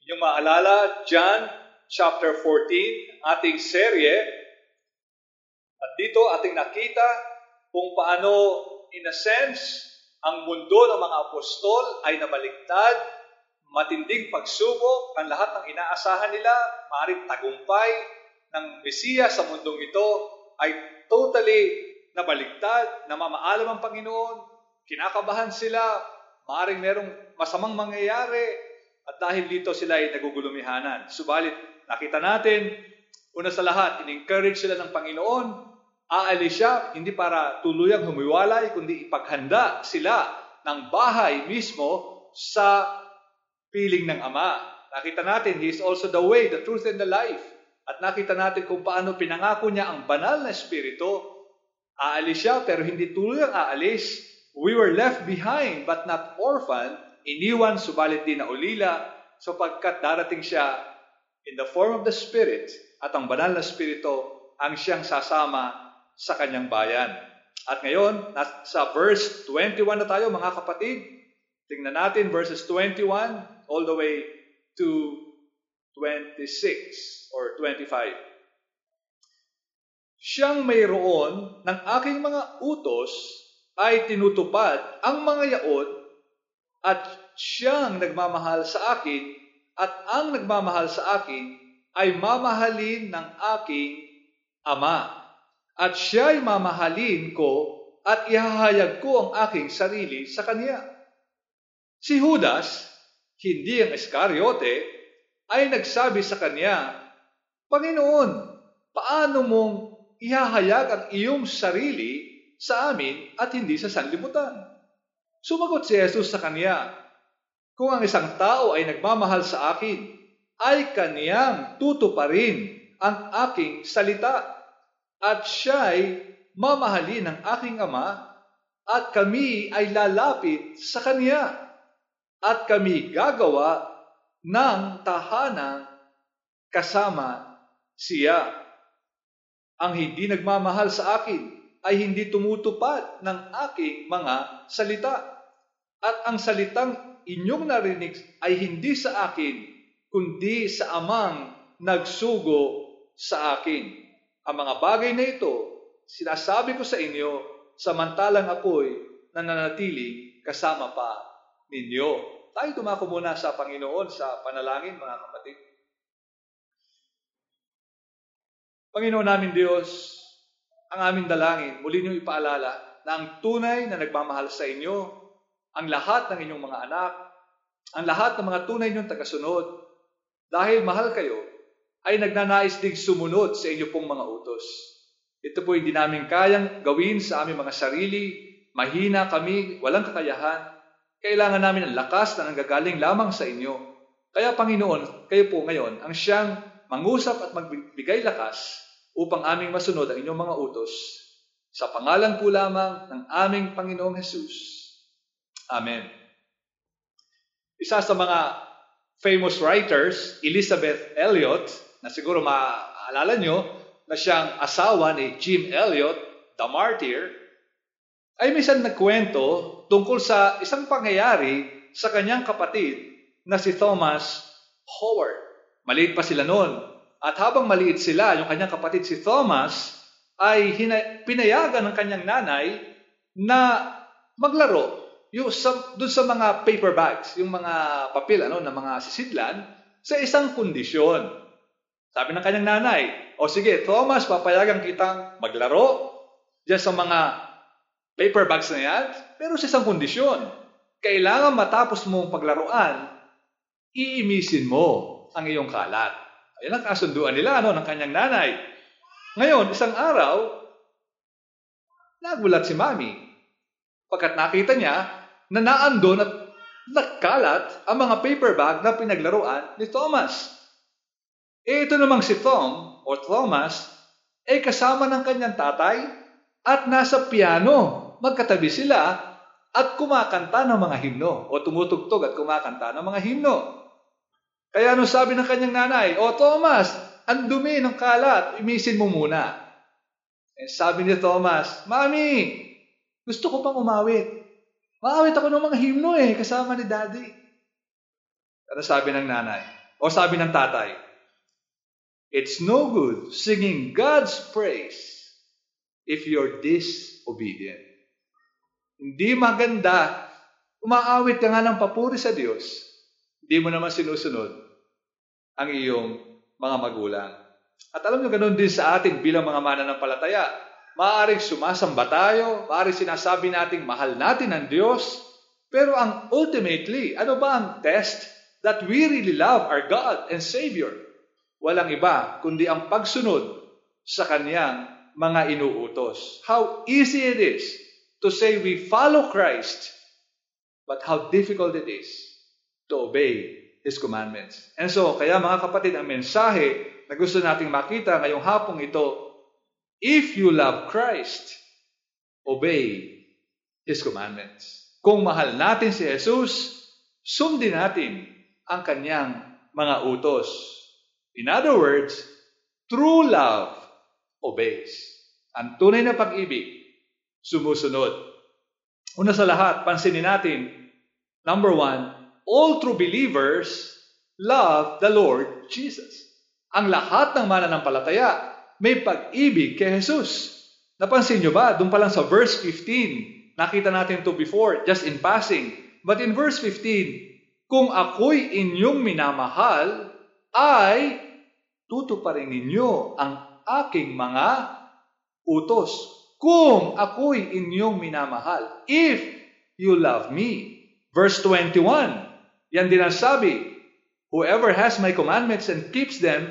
Yung maalala, John chapter 14, ating serye. At dito ating nakita kung paano, in a sense, ang mundo ng mga apostol ay nabaligtad, matinding pagsubok, ang lahat ng inaasahan nila, maaaring tagumpay ng Mesiya sa mundong ito ay totally nabaligtad, namamaalam ang Panginoon, kinakabahan sila, maaaring merong masamang mangyayari, at dahil dito sila ay nagugulumihanan. Subalit, nakita natin, una sa lahat, in-encourage sila ng Panginoon, aalis siya, hindi para tuluyang humiwalay, kundi ipaghanda sila ng bahay mismo sa piling ng Ama. Nakita natin, He is also the way, the truth, and the life. At nakita natin kung paano pinangako niya ang banal na Espiritu. Aalis siya, pero hindi tuluyang aalis. We were left behind, but not orphaned. Iniwan, subalit di na ulila, sapagkat darating siya in the form of the Spirit, at ang banal na Espiritu ang siyang sasama sa kanyang bayan. At ngayon, sa verse 21 na tayo, mga kapatid. Tingnan natin verses 21 all the way to 26 or 25. Siyang mayroon ng aking mga utos ay tinutupad ang mga yaon, at siyang nagmamahal sa akin, at ang nagmamahal sa akin ay mamahalin ng aking Ama. At siya'y mamahalin ko at ihahayag ko ang aking sarili sa kanya. Si Judas, hindi ang Iscariote, ay nagsabi sa kanya, Panginoon, paano mong ihahayag ang iyong sarili sa amin at hindi sa sanlibutan? Sumagot si Jesus sa kanya, kung ang isang tao ay nagmamahal sa akin, ay kaniyang tutuparin ang aking salita, at siya'y mamahalin ng aking Ama, at kami ay lalapit sa kaniya, at kami gagawa ng tahanang kasama siya. Ang hindi nagmamahal sa akin ay hindi tumutupad ng aking mga salita. At ang salitang inyong narinig ay hindi sa akin, kundi sa Amang nagsugo sa akin. Ang mga bagay na ito, sinasabi ko sa inyo, samantalang ako'y nananatiling kasama pa ninyo. Tayo dumako muna sa Panginoon sa panalangin, mga kapatid. Panginoon namin Diyos, ang aming dalangin, muli niyong ipaalala na ang tunay na nagmamahal sa inyo, ang lahat ng inyong mga anak, ang lahat ng mga tunay niyong tagasunod, dahil mahal kayo, ay nagnanais ding sumunod sa inyo pong mga utos. Ito po hindi namin kayang gawin sa aming mga sarili, mahina kami, walang kakayahan. Kailangan namin ang lakas na nanggagaling lamang sa inyo. Kaya Panginoon, kayo po ngayon ang siyang mangusap at magbigay lakas upang aming masunod ang inyong mga utos. Sa pangalan po lamang ng aming Panginoong Jesus. Amen. Isa sa mga famous writers, Elizabeth Elliot, na siguro maaalala nyo, na siyang asawa ni Jim Elliot, the martyr, ay minsan nagkwento tungkol sa isang pangyayari sa kanyang kapatid na si Thomas Howard. Maliit pa sila noon. At habang maliit sila, yung kanyang kapatid si Thomas, ay pinayagan ng kanyang nanay na maglaro doon sa mga paper bags, yung mga papel na mga sisidlan, sa isang kondisyon. Sabi ng kanyang nanay, o sige, Thomas, papayagan kitang maglaro diyan sa mga paper bags na yan, pero sa isang kondisyon. Kailangan matapos mong paglaruan, iimisin mo ang iyong kalat. Ayan ang kasunduan nila ng kanyang nanay. Ngayon, isang araw, nagulat si Mami. Pagkat nakita niya na naandun at nagkalat ang mga paper bag na pinaglaruan ni Thomas. Ito namang si Tom o Thomas ay kasama ng kanyang tatay at nasa piano. Magkatabi sila at kumakanta ng mga himno o tumutugtog at kumakanta ng mga himno. Kaya ano sabi ng kanyang nanay, O Thomas, ang dumi ng kalat, imisin mo muna. Eh, sabi ni Thomas, Mami, gusto ko pang umawit. Maawit ako ng mga himno kasama ni Daddy. Pero sabi ng nanay, O sabi ng tatay, it's no good singing God's praise if you're disobedient. Hindi maganda, umaawit ka nga ng papuri sa Diyos, hindi mo naman sinusunod ang iyong mga magulang. At alam nyo, ganoon din sa atin bilang mga mananampalataya. Maaaring sumasamba tayo, maaaring sinasabi nating mahal natin ang Diyos, pero ang ultimately, ano ba ang test that we really love our God and Savior? Walang iba, kundi ang pagsunod sa Kanyang mga inuutos. How easy it is to say we follow Christ, but how difficult it is to obey His commandments. And so, kaya mga kapatid, ang mensahe na gusto nating makita ngayong hapong ito, if you love Christ, obey His commandments. Kung mahal natin si Jesus, sundin natin ang Kanyang mga utos. In other words, true love obeys. Ang tunay na pag-ibig, sumusunod. Una sa lahat, pansinin natin, number 1, all true believers love the Lord Jesus. Ang lahat ng mananampalataya may pag-ibig kay Jesus. Napansin nyo ba? Doon pa lang sa verse 15, nakita natin to before, just in passing. But in verse 15, kung ako'y inyong minamahal, ay tutuparin ninyo ang aking mga utos. Kung ako'y inyong minamahal, if you love me. Verse 21, yan din ang sabi, whoever has my commandments and keeps them,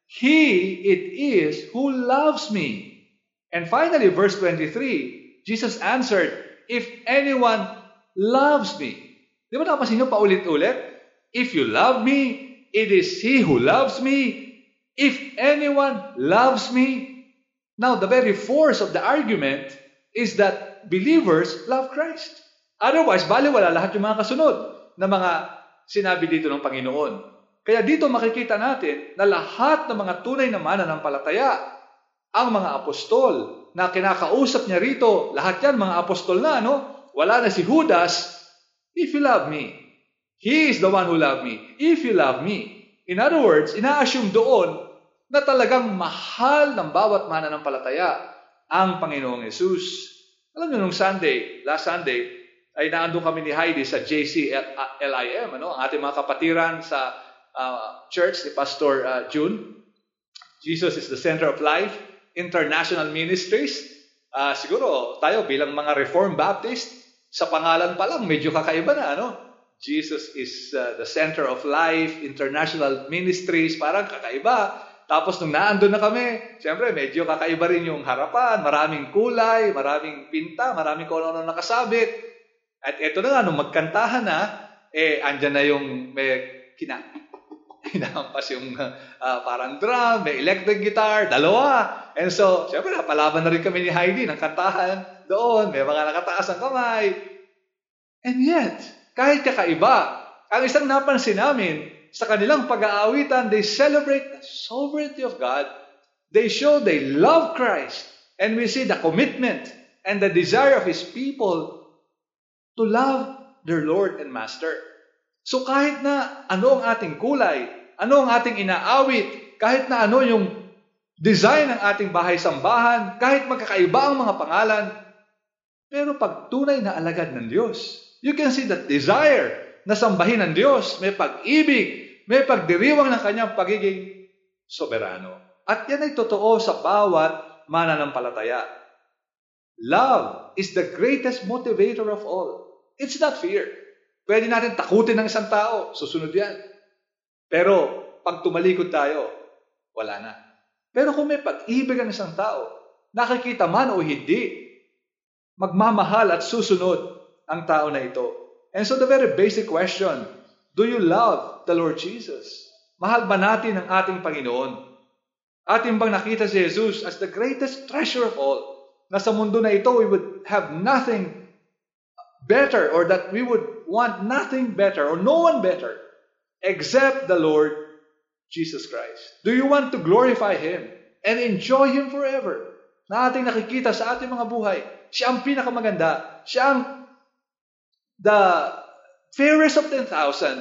he it is who loves me. And finally, verse 23, Jesus answered, if anyone loves me. Di ba napasin nyo paulit-ulit? If you love me, it is he who loves me. If anyone loves me. Now, the very force of the argument is that believers love Christ. Otherwise, baliwala lahat yung mga kasunod na mga sinabi dito ng Panginoon. Kaya dito makikita natin na lahat ng mga tunay na mananampalataya, ang mga apostol na kinakausap niya rito, lahat yan mga apostol na, no? Wala na si Judas. If you love me, he is the one who loved me. If you love me. In other words, ina-assume doon na talagang mahal ng bawat mananampalataya ang Panginoong Yesus. Alam niyo, nung last Sunday, ay naandun kami ni Heidi sa JCLIM, ang ating mga kapatiran sa church ni Pastor June. Jesus is the Center of Life, International Ministries. Siguro tayo bilang mga Reformed Baptist, sa pangalan pa lang medyo kakaiba na, ano? Jesus is the Center of Life, International Ministries, parang kakaiba. Tapos nung naandun na kami, siyempre medyo kakaiba rin yung harapan, maraming kulay, maraming pinta, maraming kung ano nakasabit. At eto na nga, nung magkantahan na, andyan na yung may hinampas yung parang drum, may electric guitar, dalawa. And so, siyempre, napalaban na rin kami ni Heidi ng kantahan doon. May mga nakataas ang kamay. And yet, kahit kakaiba, ang isang napansin namin, sa kanilang pag-aawitan, they celebrate the sovereignty of God. They show they love Christ. And we see the commitment and the desire of His people to love their Lord and Master. So kahit na ano ang ating kulay, ano ang ating inaawit, kahit na ano yung design ng ating bahay-sambahan, kahit magkakaiba ang mga pangalan, pero pag tunay na alagad ng Diyos, you can see that desire na sambahin ng Diyos, may pag-ibig, may pagdiriwang ng kanyang pagiging soberano. At yan ay totoo sa bawat mananampalataya. Love is the greatest motivator of all. It's not fear. Pwede natin takutin ng isang tao, susunod yan. Pero pag tumalikod tayo, wala na. Pero kung may pag-ibig ang isang tao, nakikita man o hindi, magmamahal at susunod ang tao na ito. And so the very basic question, do you love the Lord Jesus? Mahal ba natin ang ating Panginoon? Ating bang nakita si Jesus as the greatest treasure of all? Na sa mundo na ito, we would have nothing better, or that we would want nothing better, or no one better, except the Lord Jesus Christ. Do you want to glorify Him and enjoy Him forever? Na ating nakikita sa ating mga buhay, siya ang pinakamaganda, siya ang the fairest of 10,000,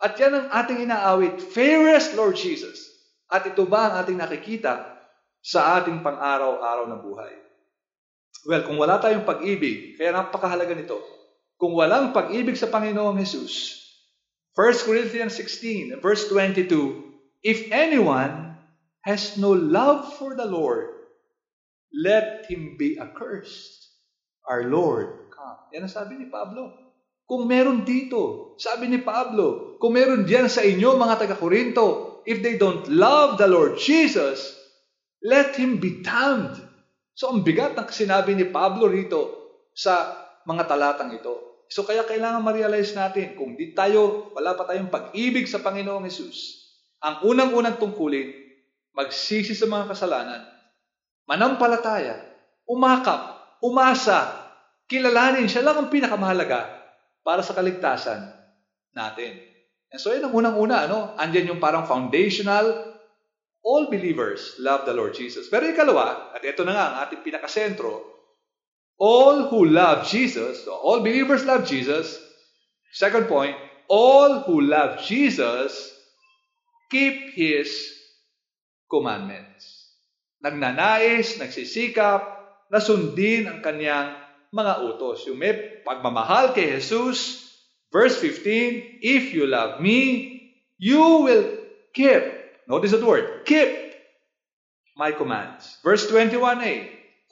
At yan ang ating inaawit, fairest Lord Jesus. At ito ba ang ating nakikita sa ating pang-araw-araw na buhay? Well, kung wala tayong pag-ibig, kaya napakahalaga nito. Kung walang pag-ibig sa Panginoong Jesus, 1 Corinthians 16, verse 22, if anyone has no love for the Lord, let him be accursed. Our Lord, come. Yan ang sabi ni Pablo. Kung meron dito, sabi ni Pablo, kung meron diyan sa inyo mga taga-Korinto, if they don't love the Lord Jesus, let him be damned. So ang bigat ng sinabi ni Pablo rito sa mga talatang ito. So kaya kailangan ma-realize natin, kung wala pa tayong pag-ibig sa Panginoong Jesus, ang unang-unang tungkulin, magsisi sa mga kasalanan, manampalataya, umakap, umasa, kilalanin, siya lang ang pinakamahalaga para sa kaligtasan natin. And so yun ang unang-una, andyan yung parang foundational, all believers love the Lord Jesus. Pero ikalawa, at ito na nga ang ating pinakasentro, all who love Jesus, so all believers love Jesus. Second point, all who love Jesus keep His commandments. Nagnanais, nagsisikap, na sundin ang kanyang mga utos. Yung may pagmamahal kay Jesus, verse 15, if you love me, you will keep, notice the word, keep my commands. Verse 21a,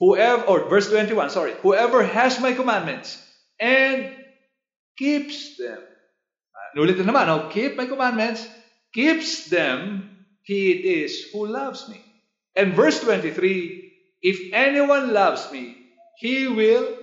whoever has my commandments and keeps them. Nulit na naman, keep my commandments, keeps them, he it is who loves me. And verse 23, if anyone loves me, he will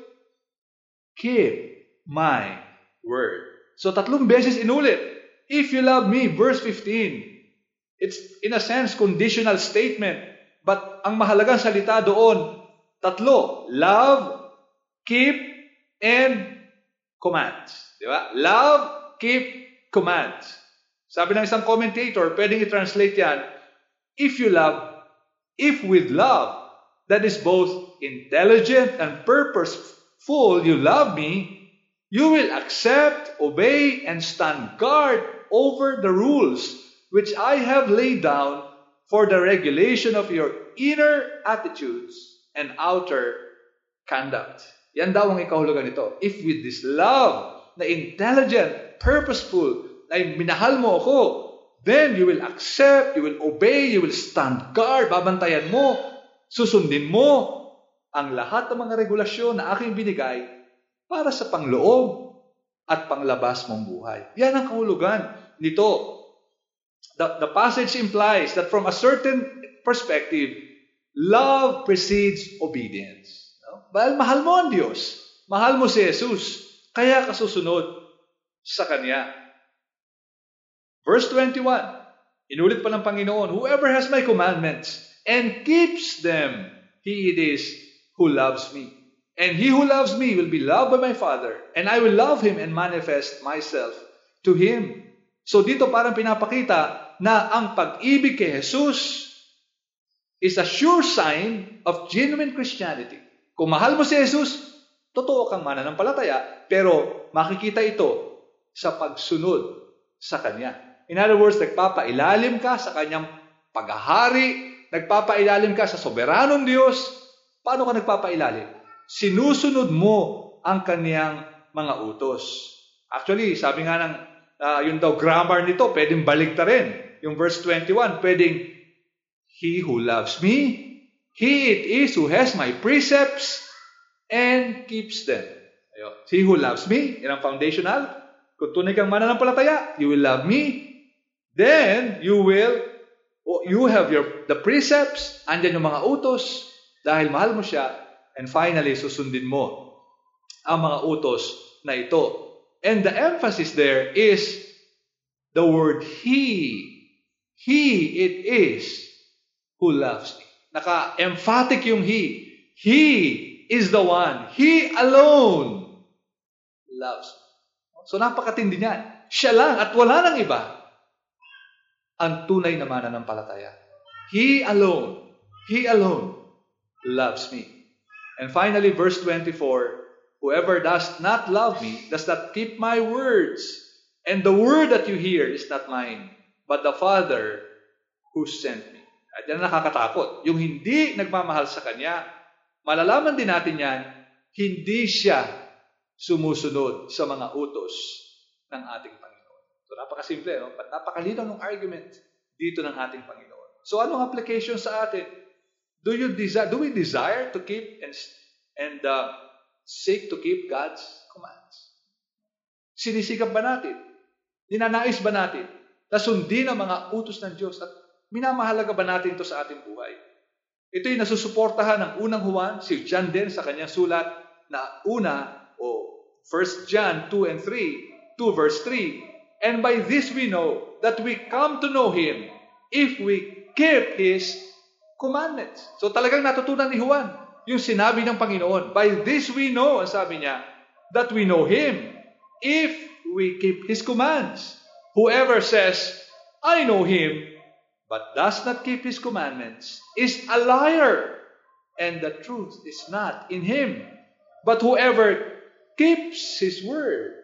keep my word. So 3 beses inulit. If you love me, verse 15. It's in a sense conditional statement. But ang mahalagang salita doon, 3. Love, keep, and commands. Di ba? Love, keep, commands. Sabi ng isang commentator, pwedeng i-translate yan, if with love, that is both intelligent and purposeful, you love me, you will accept, obey, and stand guard over the rules which I have laid down for the regulation of your inner attitudes and outer conduct. Yan daw ang ikahulugan nito. If with this love na intelligent, purposeful, na minahal mo ako, then you will accept, you will obey, you will stand guard, babantayan mo, susundin mo ang lahat ng mga regulasyon na aking binigay para sa pangloob at panglabas mong buhay. Yan ang kahulugan nito. The passage implies that from a certain perspective, love precedes obedience. Dahil mahal mo ang Diyos, mahal mo si Jesus, kaya ka susunod sa Kanya. Verse 21, inulit pa ng Panginoon, whoever has my commandments and keeps them, he it is who loves me. And he who loves me will be loved by my Father, and I will love him and manifest myself to him. So dito parang pinapakita na ang pag-ibig kay Jesus is a sure sign of genuine Christianity. Kung mahal mo si Jesus, totoo kang mananampalataya, pero makikita ito sa pagsunod sa Kanya. In other words, nagpapailalim ka sa Kanyang paghahari, nagpapailalim ka sa soberanong Diyos. Paano ka nagpapailalim? Sinusunod mo ang Kaniyang mga utos. Actually, sabi nga ng yung daw grammar nito, pwedeng baligtarin. Yung verse 21, pwedeng, he who loves me, he it is who has my precepts and keeps them. Ayun. He who loves me, yan ang foundational. Kung tunay kang mananampalataya, you will love me. Then, you have the precepts, andyan yung mga utos, dahil mahal mo siya, and finally, susundin mo ang mga utos na ito. And the emphasis there is the word he. He it is who loves me. Naka-emphatic yung he. He is the one. He alone loves me. So napakatindi niyan. Siya lang at wala nang iba ang tunay na mananampalataya. He alone loves me. And finally, verse 24, whoever does not love me, does not keep my words. And the word that you hear is not mine, but the Father who sent me. At yan nakakatakot. Yung hindi nagmamahal sa Kanya, malalaman din natin yan, hindi siya sumusunod sa mga utos ng ating Panginoon. So napakasimple, no? But napakalinaw ng argument dito ng ating Panginoon. So anong application sa atin? Do we desire to keep and seek to keep God's commands? Sinisikap ba natin? Ninanais ba natin na sundin ang mga utos ng Diyos? At minamahalaga ba natin ito sa ating buhay? Ito'y nasusuportahan ng unang Juan, si John din sa kanyang sulat na una, 1 John 2 and 3, 2 verse 3. And by this we know that we come to know Him if we keep His commandments. So talagang natutunan ni Juan yung sinabi ng Panginoon. By this we know, ang sabi niya, that we know Him if we keep His commands. Whoever says, I know Him, but does not keep His commandments, is a liar, and the truth is not in him. But whoever keeps His word,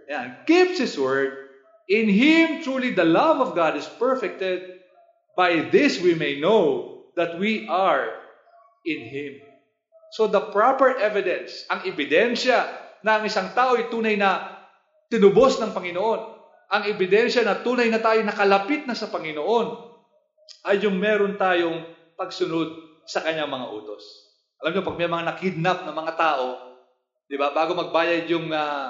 in Him truly the love of God is perfected. By this we may know that we are in Him. So the proper evidence, ang ebidensya na ang isang tao ay tunay na tinubos ng Panginoon, ang ebidensya na tunay na tayo nakalapit na sa Panginoon, ay yung meron tayong pagsunod sa Kanyang mga utos. Alam niyo, pag may mga nakidnap na mga tao, di ba, bago magbayad yung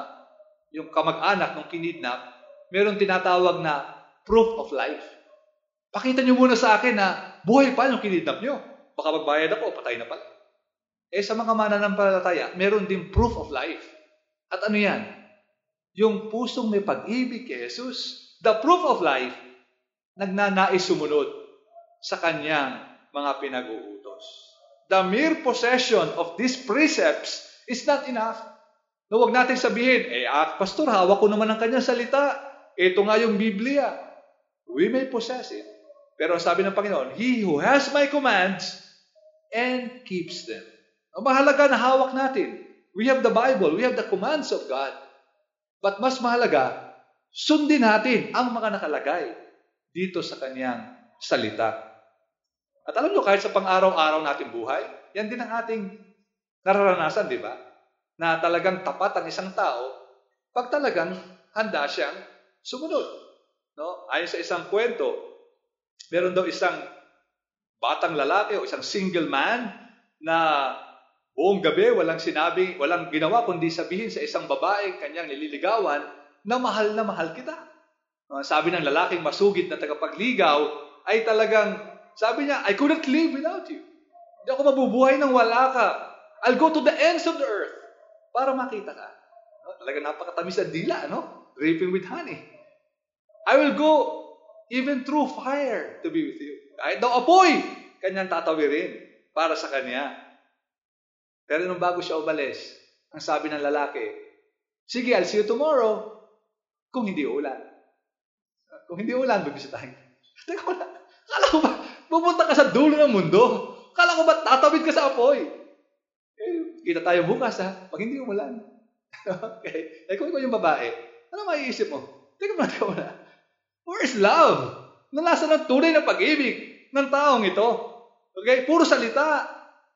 kamag-anak ng kinidnap, meron tinatawag na proof of life. Pakita niyo muna sa akin na buhay pa yung kinidnap niyo. Baka magbayad ako, patay na pala. Sa mga mananampalataya, meron din proof of life. At ano yan? Yung pusong may pag-ibig kay Jesus. The proof of life, nagnanais sumunod sa Kanyang mga pinag-uutos. The mere possession of these precepts is not enough. No, wag natin sabihin, pastor, hawak ko naman ang Kanyang salita. Ito nga yung Biblia. We may possess it. Pero sabi ng Panginoon, He who has my commands and keeps them. Ang mahalaga na hawak natin. We have the Bible. We have the commands of God. But mas mahalaga, sundin natin ang mga nakalagay dito sa Kanyang salita. At alam nyo, kahit sa pang-araw-araw nating buhay, yan din ang ating nararanasan, di ba? Na talagang tapat ang isang tao pag talagang handa siyang sumunod. No? Ayon sa isang kwento, meron daw isang batang lalaki o isang single man na buong gabi walang ginawa kundi sabihin sa isang babae kanyang nililigawan na mahal kita. Sabi ng lalaking masugid na tagapagligaw ay talagang, sabi niya, I couldn't live without you. Hindi ako mabubuhay nang wala ka. I'll go to the ends of the earth para makita ka. Talagang napakatamis ang dila, no? Dripping with honey. I will go even through fire to be with you. Kahit daw apoy, kanyang tatawirin para sa kanya. Pero nung bago siya umalis, ang sabi ng lalaki, sige, I'll see you tomorrow kung hindi ulan. Kung hindi ulan, bibisitahin. Teka wala. Kala ko ba, pupunta ka sa dulo ng mundo? Kala ko ba, tatawid ka sa apoy? Kita tayo bukas ha, pag hindi umulan. Okay? Kung ikaw yung babae, ano maiisip mo? Teka wala. Where's love? Nalasa ng tunay na pag-ibig ng taong ito. Okay? Puro salita.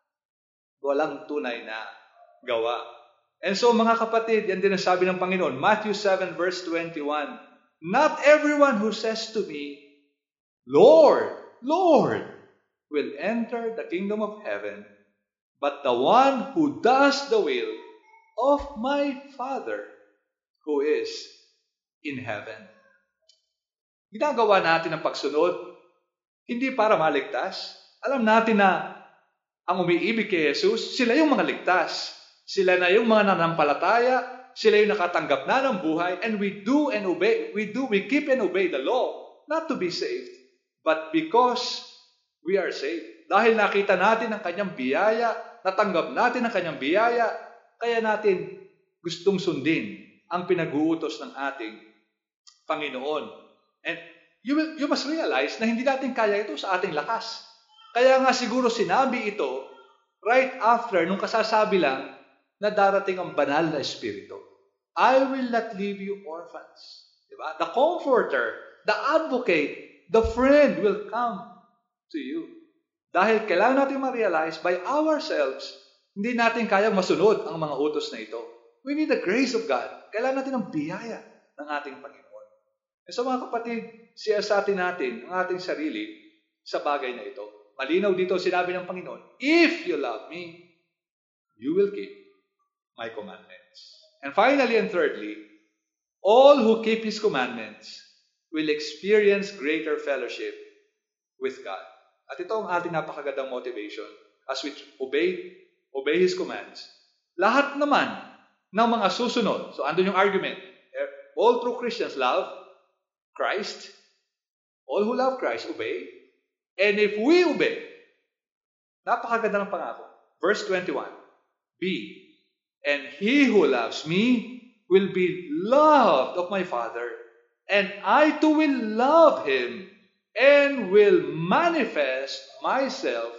Walang tunay na gawa. And so mga kapatid, yan din ang sabi ng Panginoon. Matthew 7 verse 21. Not everyone who says to me, Lord, Lord, will enter the kingdom of heaven, but the one who does the will of my Father who is in heaven. Ginagawa natin ang pagsunod, hindi para maligtas. Alam natin na ang umiibig kay Jesus, sila yung mga ligtas. Sila na yung mga nanampalataya, sila yung nakatanggap na ng buhay, and we keep and obey the law, not to be saved, but because we are saved. Dahil nakita natin ang Kanyang biyaya, natanggap natin ang Kanyang biyaya, kaya natin gustong sundin ang pinag-uutos ng ating Panginoon. And you must realize na hindi natin kaya ito sa ating lakas. Kaya nga siguro sinabi ito right after nung kasasabi lang na darating ang banal na Espiritu. I will not leave you orphans. Diba? The comforter, the advocate, the friend will come to you. Dahil kailangan natin ma-realize by ourselves, hindi natin kayang masunod ang mga utos na ito. We need the grace of God. Kailangan natin ang biyaya ng ating Panginoon. E so mga kapatid, siyasatin natin ang ating sarili sa bagay na ito. Malinaw dito sinabi ng Panginoon, if you love me, you will keep my commandments. And finally and thirdly, all who keep His commandments will experience greater fellowship with God. At ito ang ating napakagandang motivation as we obey His commands. Lahat naman ng mga susunod, so andun yung argument, all true Christians love Christ. All who love Christ obey. And if we obey, napakaganda ng pangako. Verse 21, and he who loves me will be loved of my Father, and I too will love him, and will manifest myself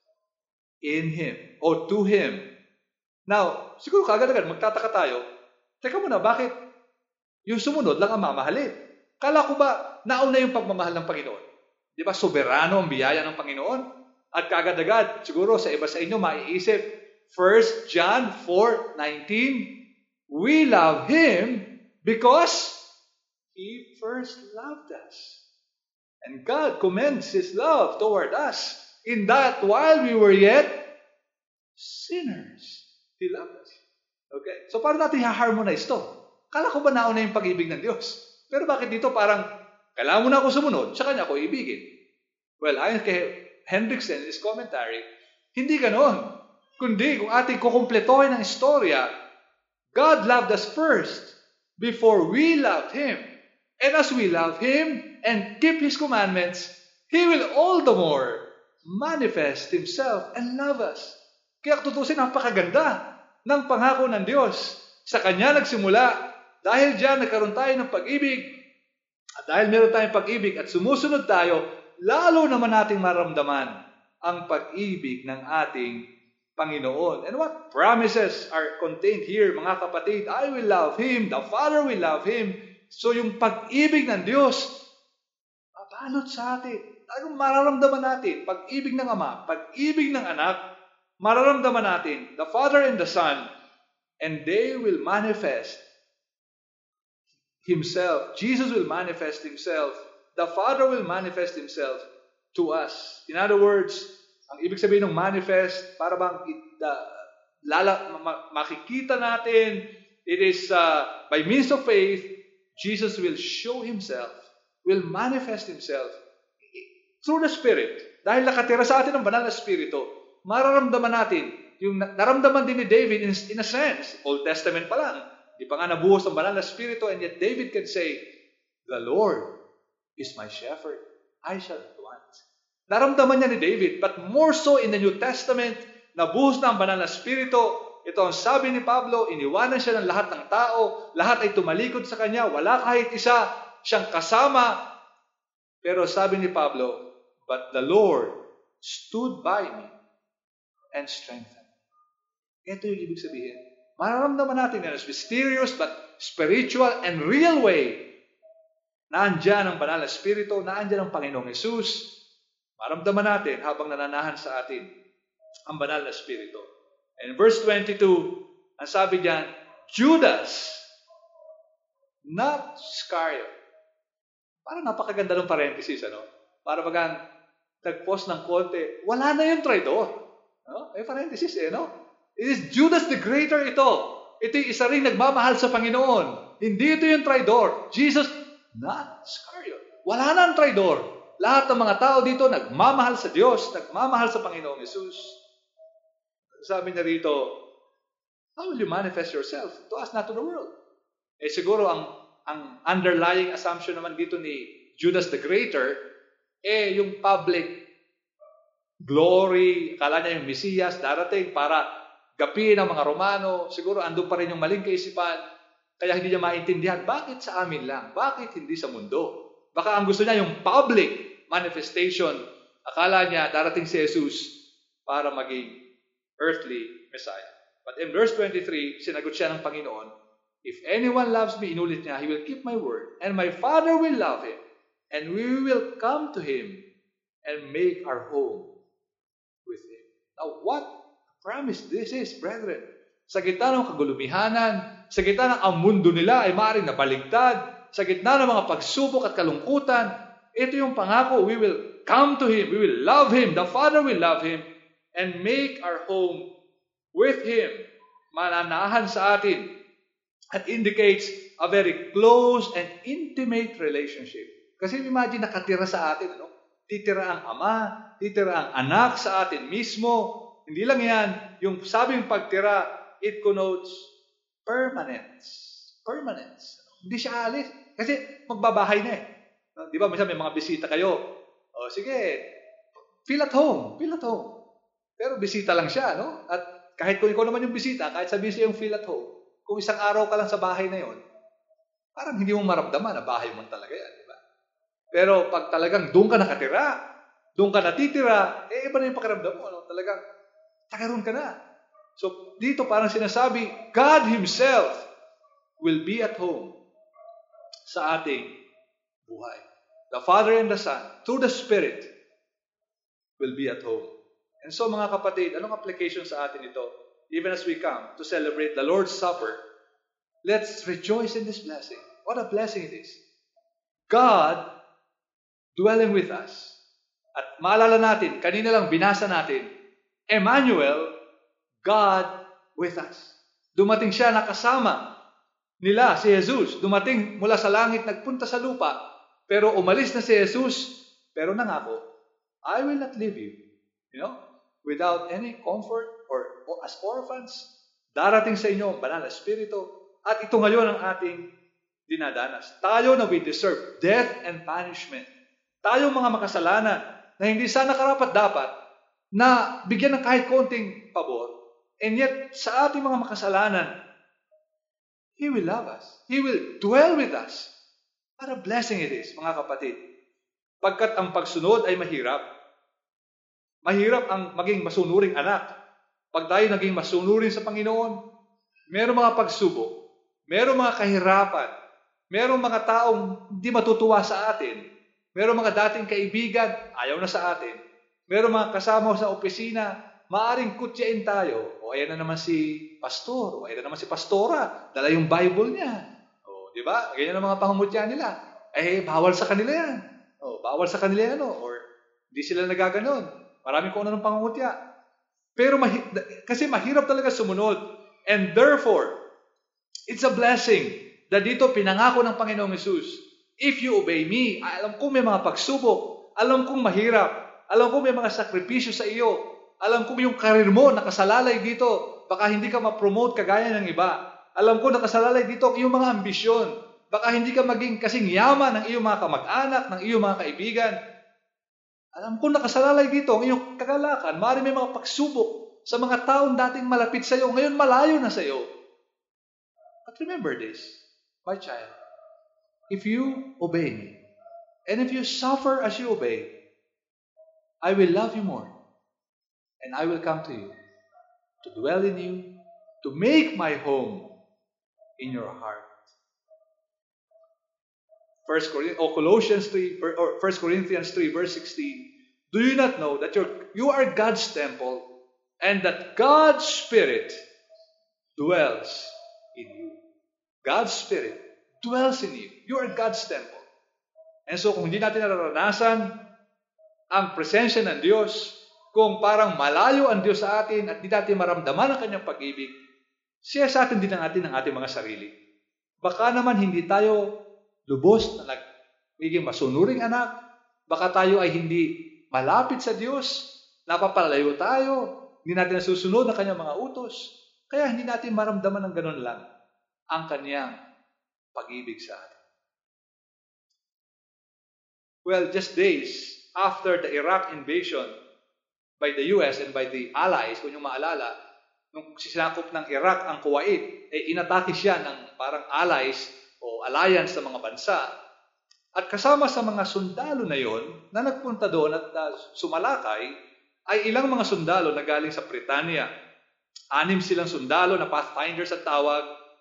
in him, or to him. Now, siguro kagad-agad magtataka tayo, teka muna, bakit yung sumunod lang ang mamahalin? Kala ko ba nauna yung pagmamahal ng Panginoon? Di ba, soberano ang biyaya ng Panginoon? At kagad-agad, siguro sa iba sa inyo, maiisip, 1 John 4:19, we love Him because He first loved us. And God commends His love toward us in that while we were yet sinners, He loved us. Okay? So, paano natin i-harmonize to? Kala ko ba nauna yung pag-ibig ng Diyos? Pero bakit dito parang, kailangan mo na ako sumunod, sa Kanya ako ibigin? Well, ayon kay Hendrickson in his commentary, hindi ganon. Kundi, kung ating kukumpletohin ang istorya, God loved us first before we loved Him. And as we love Him and keep His commandments, He will all the more manifest Himself and love us. Kaya tutusin, napakaganda ng pangako ng Diyos. Sa Kanya nagsimula, dahil diyan nagkaroon tayo ng pag-ibig, at dahil meron tayong pag-ibig at sumusunod tayo, lalo naman nating maramdaman ang pag-ibig ng ating Panginoon. And what promises are contained here, mga kapatid? I will love Him, the Father will love Him. So yung pag-ibig ng Diyos, mabalot sa atin. Talagang mararamdaman natin, pag-ibig ng Ama, pag-ibig ng Anak, mararamdaman natin, the Father and the Son, and they will manifest Himself. Jesus will manifest Himself. The Father will manifest Himself to us. In other words, ang ibig sabihin ng manifest, para bang makikita natin, it is by means of faith, Jesus will show Himself, will manifest Himself through the Spirit. Dahil nakatira sa atin ang banal na Espiritu, mararamdaman natin, yung naramdaman din ni David in a sense, Old Testament pa lang, di pa nga nabuhos ang banal na Espiritu, and yet David can say, the Lord is my shepherd, I shall not want. Naramdaman niya ni David, but more so in the New Testament, nabuhos na ang banal na Espiritu. Ito ang sabi ni Pablo, iniwanan siya ng lahat ng tao, lahat ay tumalikod sa kanya, wala kahit isa siyang kasama. Pero sabi ni Pablo, but the Lord stood by me and strengthened me. Ito yung ibig sabihin. Mararamdaman natin in a mysterious but spiritual and real way, naandyan ang banal na Espiritu, naandyan ang Panginoong Jesus. Maramdaman natin habang nananahan sa atin ang banal na Espiritu. And verse 22, ang sabi diyan, Judas, not Iscariot. Parang napakaganda ng parenthesis, ano? Para bagang nag-post ng konti, wala na yung traidor. No? May parenthesis, no? It is Judas the greater ito. Ito yung isa rin nagmamahal sa Panginoon. Hindi ito yung traidor. Jesus, not Iscariot. Wala na ang traidor. Lahat ng mga tao dito nagmamahal sa Diyos, nagmamahal sa Panginoong Jesus. Sabi niya rito, how will you manifest yourself? To us, not to the world. Eh siguro ang underlying assumption naman dito ni Judas the Greater, yung public glory, akala niya yung Mesiyas darating para gapiin ang mga Romano. Siguro andun pa rin yung maling kaisipan, kaya hindi niya maintindihan, bakit sa amin lang? Bakit hindi sa mundo? Baka ang gusto niya yung public manifestation. Akala niya darating si Jesus para maging earthly Messiah. But in verse 23, sinagot siya ng Panginoon, If anyone loves me, inulit niya, he will keep my word, and my Father will love him, and we will come to him and make our home with him. Now, what a promise this is, brethren. Sa gitna ng kagulumihanan, sa gitna ng ang mundo nila ay maaaring nabaligtad, sa gitna ng mga pagsubok at kalungkutan, ito yung pangako, we will come to him, we will love him, the Father will love him, and make our home with him. Mananahan sa atin. It indicates a very close and intimate relationship. Kasi imagine nakatira sa atin, titira ang ama, titira ang anak sa atin mismo. Hindi lang yan, yung sabing pagtira, it connotes permanence. Permanence. Hindi siya alis. Kasi magbabahay na eh. Di ba, minsan may mga bisita kayo. O sige, feel at home. Feel at home. Pero bisita lang siya, no? At kahit kung ikaw naman yung bisita, kahit sabihin siya yung feel at home, kung isang araw ka lang sa bahay na yon, parang hindi mo maramdaman na bahay mo talaga yan, di ba? Pero pag talagang doon ka nakatira, doon ka natitira, iba na yung pakiramdam mo, talagang tagaroon ka na. So, dito parang sinasabi, God Himself will be at home sa ating buhay. The Father and the Son, through the Spirit, will be at home. And so, mga kapatid, anong application sa atin ito? Even as we come to celebrate the Lord's Supper, let's rejoice in this blessing. What a blessing it is. God dwelling with us. At maalala natin, kanina lang binasa natin, Emmanuel, God with us. Dumating siya nakasama nila si Jesus. Dumating mula sa langit, nagpunta sa lupa, pero umalis na si Jesus, pero nangako, I will not leave you. Without any comfort or as orphans, darating sa inyo ang banal na Espiritu, at ito ngayon ang ating dinadanas. Tayo na we deserve death and punishment. Tayo mga makasalanan na hindi sana karapat-dapat na bigyan ng kahit konting pabor, and yet sa ating mga makasalanan, He will love us. He will dwell with us. What a blessing it is, mga kapatid. Pagkat ang pagsunod ay mahirap. Mahirap ang maging masunuring anak. Pag tayo naging masunurin sa Panginoon, merong mga pagsubok, merong mga kahirapan, merong mga taong hindi matutuwa sa atin, merong mga dating kaibigan, ayaw na sa atin, merong mga kasama sa opisina, maaring kutyain tayo. O ayan na naman si pastor, o ayan na naman si pastora, dala yung Bible niya. O, di ba? Ganyan ang mga pangungutya nila. Bawal sa kanila yan. O, bawal sa kanila yan, or hindi sila nagaganon. Marami kung ano ng pangungutya. Pero kasi mahirap talaga sumunod. And therefore, it's a blessing that dito pinangako ng Panginoong Hesus. If you obey me, alam kong may mga pagsubok, alam kong mahirap, alam kong may mga sakripisyo sa iyo, alam kong yung karir mo nakasalalay dito, baka hindi ka ma-promote kagaya ng iba. Alam ko nakasalalay dito ang iyong mga ambisyon. Baka hindi ka maging kasing yaman ng iyong mga kamag-anak, ng iyong mga kaibigan. Alam ko nakasalalay dito ang iyong kagalakan. Maaari may mga pagsubok sa mga taong dating malapit sa iyo, ngayon malayo na sa iyo. But remember this, my child. If you obey me, and if you suffer as you obey, I will love you more. And I will come to you, to dwell in you, to make my home in your heart. Colossians 3, or 1 Corinthians 3, verse 16. Do you not know that you are God's temple, and that God's Spirit dwells in you? God's Spirit dwells in you. You are God's temple. And so kung hindi natin nararanasan ang presensya ng Diyos, kung parang malayo ang Diyos sa atin at hindi natin maramdaman ang Kanyang pag-ibig, siya sa atin din ang ating mga sarili. Baka naman hindi tayo lubos na nagiging masunuring anak, baka tayo ay hindi malapit sa Diyos, napapalayo tayo, hindi natin nasusunod ang Kanyang mga utos, kaya hindi natin maramdaman ng ganun lang ang Kanyang pag-ibig sa atin. Well, just days after the Iraq invasion by the US and by the Allies, kung yung maalala, nung sinakop ng Iraq ang Kuwait, inatake siya ng parang allies o alliance ng mga bansa. At kasama sa mga sundalo na yon na nagpunta doon at sumalakay, ay ilang mga sundalo na galing sa Britanya. 6 silang sundalo na pathfinders at tawag,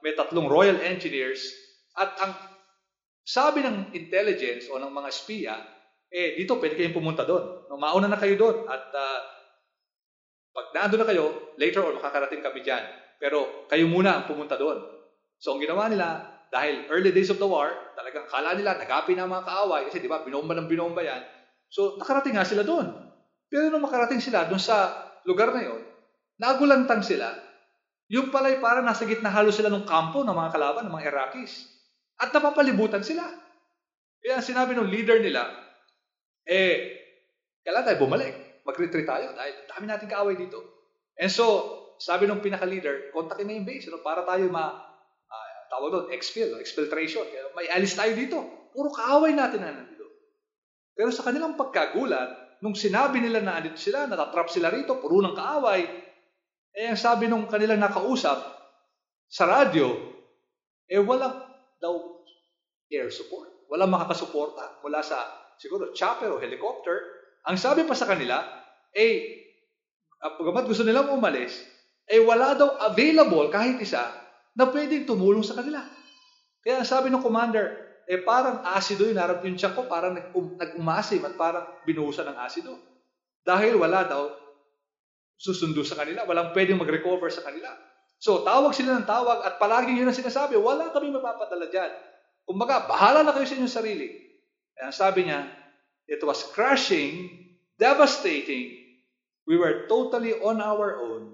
may 3 royal engineers, at ang sabi ng intelligence o ng mga espiya, dito pwede kayong pumunta doon. No, mauna na kayo doon at pag naandun na kayo, later on makakarating kami dyan. Pero kayo muna ang pumunta doon. So ang ginawa nila, dahil early days of the war, talagang kala nila, nagapin na mga kaaway, kasi di ba, binomba ng binomba yan. So nakarating nga sila doon. Pero nung makarating sila doon sa lugar na yon, nagulantang sila. Yung pala'y parang nasa gitna halos sila ng kampo ng mga kalaban, ng mga Iraqis. At napapalibutan sila. Kaya sinabi ng leader nila, kailangan tayo bumalik. Mag-retreat tayo dahil dami nating kaaway dito. And so, sabi ng pinaka-leader, kontakin na yung base para tayo tawag doon, exfiltration. May alis tayo dito. Puro kaaway natin na nandito. Pero sa kanilang pagkagulat, nung sinabi nila na andito sila, natatrap sila rito, puro ng kaaway, ang sabi nung kanilang nakausap sa radyo, walang daw air support. Walang makakasuporta mula sa siguro chopper o helicopter. Ang sabi pa sa kanila, pagamat gusto nilang umalis, wala daw available kahit isa na pwedeng tumulong sa kanila. Kaya ang sabi ng commander, parang asido yung narap yung tiyak ko, parang nag-umasim at parang binuhusan ng asido. Dahil wala daw susundo sa kanila, walang pwedeng mag-recover sa kanila. So, tawag sila ng tawag at palaging yun ang sinasabi, wala kami mapapadala dyan. Kumbaga, bahala na kayo sa inyong sarili. Kaya ang sabi niya, it was crushing, devastating. We were totally on our own,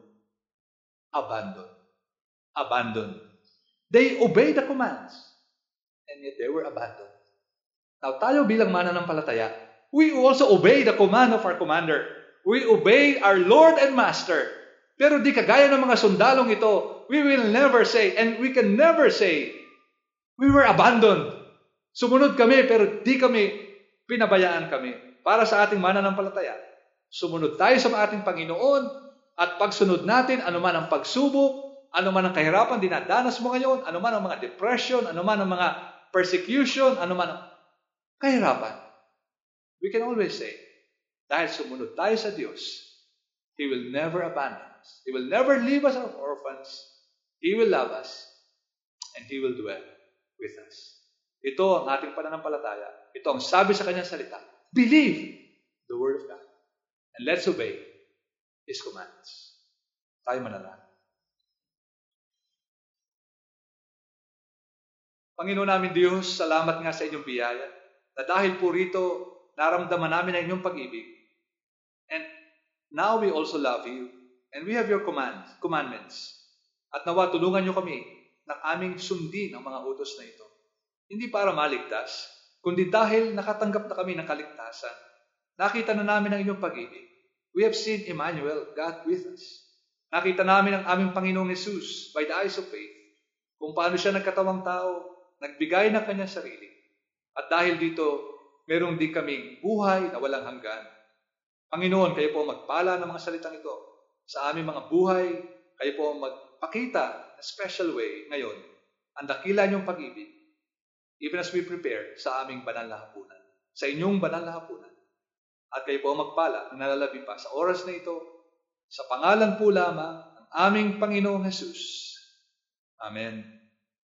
abandoned. They obeyed the commands, and yet they were abandoned. Now, tayo bilang mananampalataya, we also obey the command of our commander. We obey our Lord and Master. Pero di kagaya ng mga sundalong ito, we will never say, and we can never say, we were abandoned. Sumunod kami, pero di kami, pinabayaan kami. Para sa ating mananampalataya, sumunod tayo sa ating Panginoon, at pagsunod natin, anuman ang pagsubok, anuman ang kahirapan dinadanas mo ngayon, anuman ang mga depression, anuman ang mga persecution, anuman ang kahirapan. We can always say, dahil sumunod tayo sa Diyos, He will never abandon us. He will never leave us as orphans. He will love us, and He will dwell with us. Ito ang ating pananampalataya. Ito ang sabi sa kanyang salita. Believe the Word of God. And let's obey His commands. Tayo manalangin. Panginoon namin Diyos, salamat nga sa inyong biyaya na dahil po rito, naramdaman namin ang inyong pag-ibig. And now we also love you. And we have your commandments. At nawa tulungan niyo kami na aming sundin ang mga utos na ito. Hindi para maligtas, kundi dahil nakatanggap na kami ng kaligtasan. Nakita na namin ang inyong pag-ibig. We have seen Emmanuel, God with us. Nakita namin ang aming Panginoong Jesus by the eyes of faith, kung paano siya nagkatawang tao, nagbigay ng kanyang sarili. At dahil dito, merong di kaming buhay na walang hanggan. Panginoon, kayo po magpala ng mga salitang ito sa aming mga buhay. Kayo po magpakita na special way ngayon ang dakila niyong pag-ibig, even as we prepare sa aming banal na hapunan, sa inyong banal na hapunan. At kayo po magpala ng nalalabi pa sa oras na ito, sa pangalan po lamang ng aming Panginoong Jesus. Amen.